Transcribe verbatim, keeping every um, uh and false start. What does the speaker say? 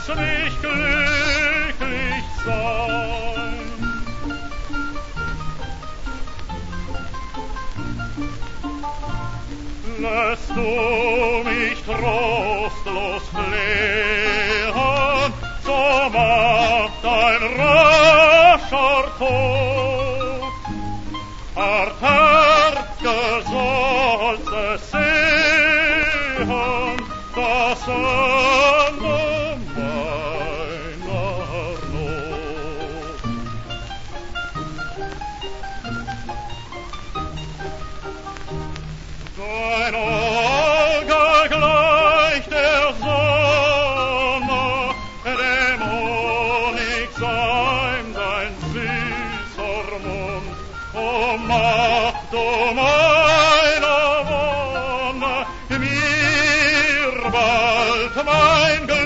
herzlich glücklich sein. Lässt du mich trostlos flehen, so macht ein rascher Tod. Hart Herz sollst es sehen, das Ende meiner Not. Dein Auge gleicht der Sonne, dem Honigseim sein süßer Mund. O Macht, o meiner Wonne, mir bald mein Glück